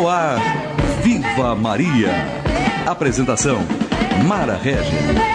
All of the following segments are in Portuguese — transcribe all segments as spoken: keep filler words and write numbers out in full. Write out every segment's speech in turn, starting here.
No ar, Viva Maria. Apresentação, Mara Regis.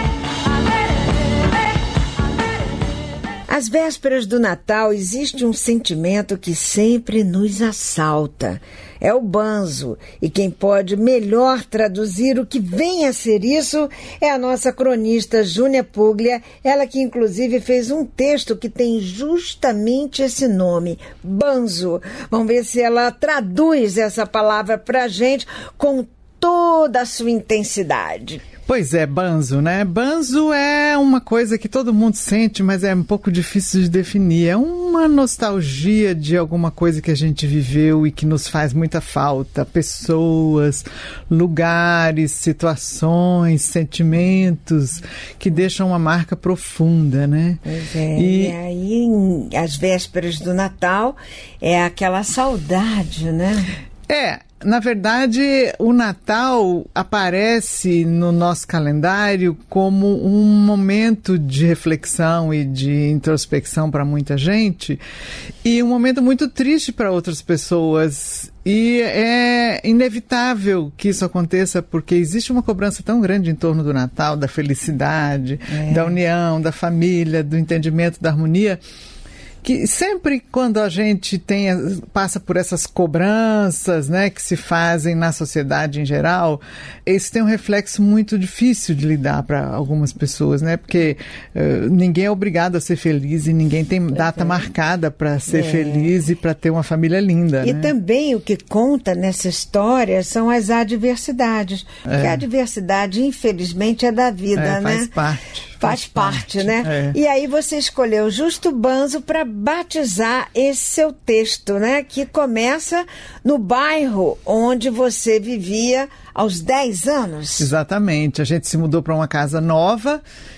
Às vésperas do Natal existe um sentimento que sempre nos assalta. É o banzo. E quem pode melhor traduzir o que vem a ser isso é a nossa cronista Júnia Puglia, ela que inclusive fez um texto que tem justamente esse nome, banzo. Vamos ver se ela traduz essa palavra pra gente com toda a sua intensidade. Pois é, banzo, né? Banzo é uma coisa que todo mundo sente, mas é um pouco difícil de definir. É uma nostalgia de alguma coisa que a gente viveu e que nos faz muita falta. Pessoas, lugares, situações, sentimentos que deixam uma marca profunda, né? Pois é, e, e aí, às vésperas do Natal, é aquela saudade, né? É, na verdade, o Natal aparece no nosso calendário como um momento de reflexão e de introspecção para muita gente e um momento muito triste para outras pessoas. E é inevitável que isso aconteça porque existe uma cobrança tão grande em torno do Natal, da felicidade, é. da união, da família, do entendimento, da harmonia, que sempre quando a gente tem, passa por essas cobranças, né, que se fazem na sociedade em geral, isso tem um reflexo muito difícil de lidar para algumas pessoas, né, porque uh, ninguém é obrigado a ser feliz e ninguém tem data é. marcada para ser é. feliz e para ter uma família linda. E né? também o que conta nessa história são as adversidades, é. porque a adversidade, infelizmente, é da vida, é, né? Faz parte. Faz parte, parte né? É. E aí você escolheu Justo Banzo para batizar esse seu texto, né? Que começa no bairro onde você vivia aos dez anos. Exatamente. A gente se mudou para uma casa nova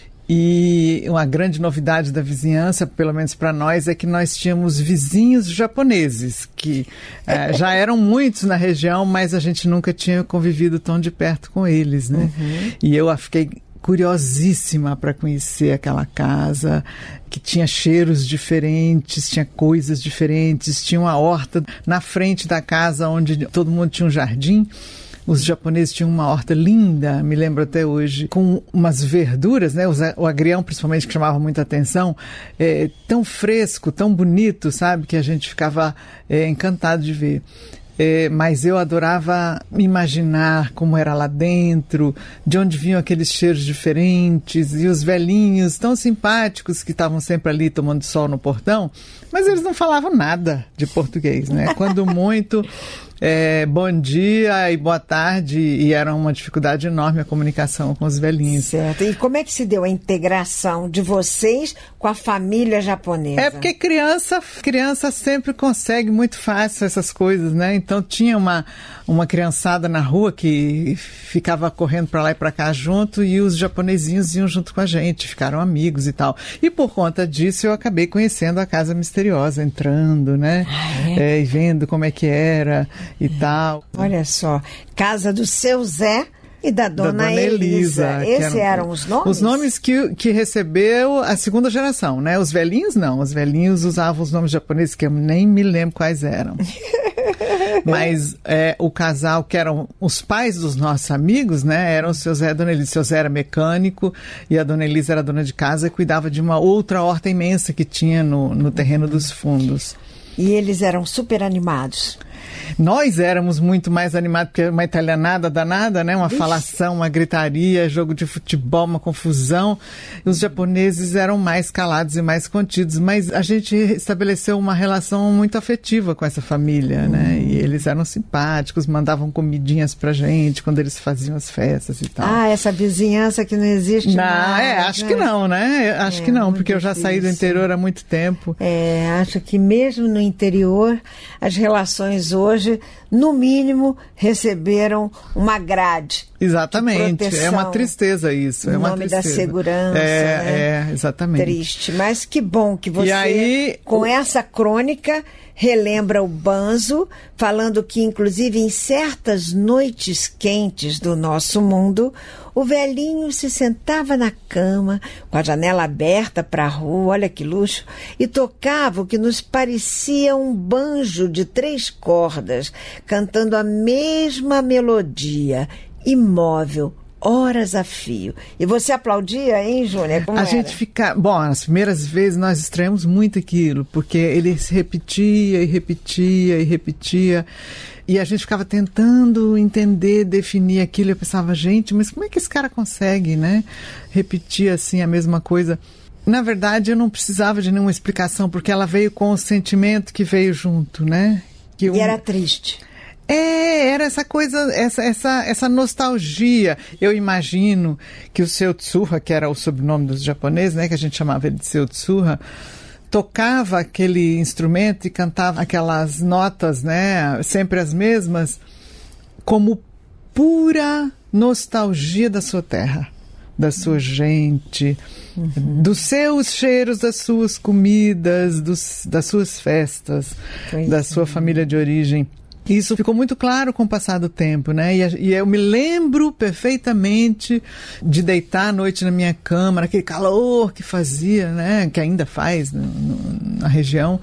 e uma grande novidade da vizinhança, pelo menos para nós, é que nós tínhamos vizinhos japoneses, que é, já eram muitos na região, mas a gente nunca tinha convivido tão de perto com eles, né? Uhum. E eu fiquei curiosíssima para conhecer aquela casa que tinha cheiros diferentes, tinha coisas diferentes, tinha uma horta na frente da casa onde todo mundo tinha um jardim. Os japoneses tinham uma horta linda, me lembro até hoje, com umas verduras, né? O agrião, principalmente, que chamava muita atenção, é, tão fresco, tão bonito, sabe? Que a gente ficava é, encantado de ver. É, mas eu adorava imaginar como era lá dentro, de onde vinham aqueles cheiros diferentes, e os velhinhos tão simpáticos que estavam sempre ali tomando sol no portão, mas eles não falavam nada de português, né? Quando muito, é, bom dia e boa tarde, e era uma dificuldade enorme a comunicação com os velhinhos. Certo. E como é que se deu a integração de vocês com a família japonesa? É porque criança, criança sempre consegue muito fácil essas coisas, né? Então tinha uma, uma criançada na rua que ficava correndo para lá e para cá junto, e os japonesinhos iam junto com a gente, ficaram amigos e tal. E por conta disso eu acabei conhecendo a Casa Misteriosa, entrando, né? Ah, é? É, e vendo como é que era e é. tal. Olha só, Casa do Seu Zé e da Dona, da Dona Elisa. Elisa. Esses eram, eram os nomes? Os nomes que, que recebeu a segunda geração, né? Os velhinhos não, os velhinhos usavam os nomes japoneses que eu nem me lembro quais eram. Mas é, o casal, que eram os pais dos nossos amigos, né, eram o seu Zé e a Dona Elisa. O seu Zé era mecânico e a Dona Elisa era dona de casa e cuidava de uma outra horta imensa que tinha no, no terreno dos fundos. E eles eram super animados. Nós éramos muito mais animados, porque uma italianada danada, né? Uma Ixi. falação, uma gritaria, jogo de futebol, uma confusão. E os japoneses eram mais calados e mais contidos, mas a gente estabeleceu uma relação muito afetiva com essa família, hum. né? E eles eram simpáticos, mandavam comidinhas pra gente quando eles faziam as festas e tal. Ah, essa vizinhança que não existe não, mais. É, acho né? que não, né? Acho é, que não, porque difícil. Eu já saí do interior há muito tempo. É, acho que mesmo no interior, as relações hoje, no mínimo, receberam uma grade. Exatamente, é uma tristeza isso. É o uma nome tristeza. da segurança, é, né? É, exatamente. Triste, mas que bom que você, aí, com o... essa crônica, relembra o banzo, falando que, inclusive, em certas noites quentes do nosso mundo, o velhinho se sentava na cama, com a janela aberta para a rua, olha que luxo, e tocava o que nos parecia um banjo de três cordas, cantando a mesma melodia, imóvel, horas a fio. E você aplaudia, hein, Júnior? Como a era? gente fica... Bom, as primeiras vezes nós estranhamos muito aquilo, porque ele se repetia e repetia e repetia, e a gente ficava tentando entender, definir aquilo, e eu pensava, gente, mas como é que esse cara consegue, né? Repetir assim a mesma coisa. Na verdade, eu não precisava de nenhuma explicação, porque ela veio com o sentimento que veio junto, né? Que e um... era triste. É, era essa coisa, essa, essa, essa nostalgia. Eu imagino que o Seu Tsuha, que era o sobrenome dos japoneses, né, que a gente chamava ele de Seu Tsuha, tocava aquele instrumento e cantava aquelas notas, né, sempre as mesmas, como pura nostalgia da sua terra, da sua gente, uhum. dos seus cheiros, das suas comidas, dos, das suas festas, pois da sua é. família de origem. Isso ficou muito claro com o passar do tempo, né? E, e eu me lembro perfeitamente de deitar à noite na minha cama, naquele calor que fazia, né? Que ainda faz no, no, na região,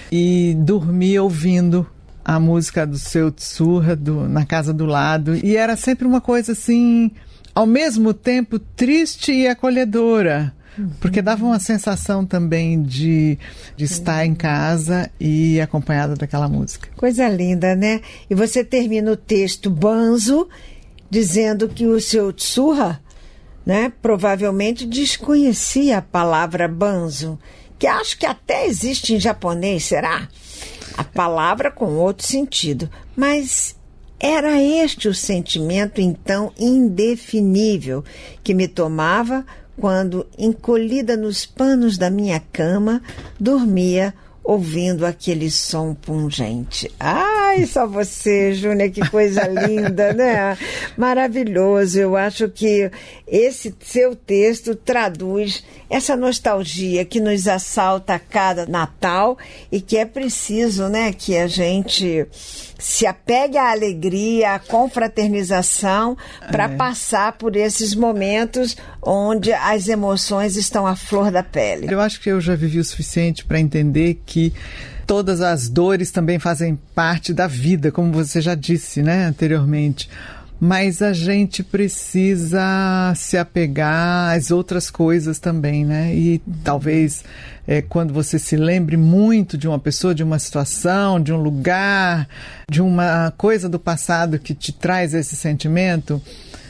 e dormir ouvindo a música do Seu Tsuha do, na casa do lado. E era sempre uma coisa assim, ao mesmo tempo triste e acolhedora. Porque dava uma sensação também de, de estar em casa e acompanhada daquela música. Coisa linda, né? E você termina o texto banzo dizendo que o Seu Tsuha, né, provavelmente desconhecia a palavra banzo, que acho que até existe em japonês, será? A palavra com outro sentido. Mas era este o sentimento, então, indefinível que me tomava quando, encolhida nos panos da minha cama, dormia ouvindo aquele som pungente. Ai, só você, Júnior, que coisa linda, né? Maravilhoso. Eu acho que esse seu texto traduz essa nostalgia que nos assalta a cada Natal e que é preciso, né, que a gente se apegue à alegria, à confraternização, para é. passar por esses momentos onde as emoções estão à flor da pele. Eu acho que eu já vivi o suficiente para entender que todas as dores também fazem parte da vida, como você já disse, né, anteriormente. Mas a gente precisa se apegar às outras coisas também, né? E talvez é, quando você se lembre muito de uma pessoa, de uma situação, de um lugar, de uma coisa do passado que te traz esse sentimento,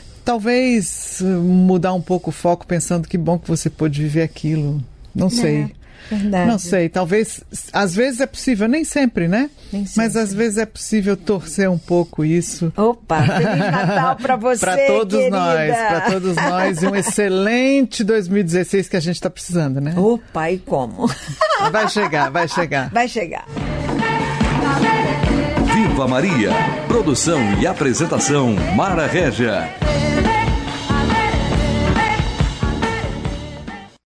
talvez mudar um pouco o foco pensando que bom que você pôde viver aquilo. Não sei. É. Verdade. Não sei, talvez, às vezes é possível, nem sempre, né? Nem sempre. Mas às vezes é possível torcer um pouco isso. Opa, Feliz Natal para você, Para todos querida. nós, para todos nós, e um excelente dois mil e dezesseis que a gente está precisando, né? Opa, e como? Vai chegar, vai chegar. Vai chegar. Viva Maria, produção e apresentação Mara Régia.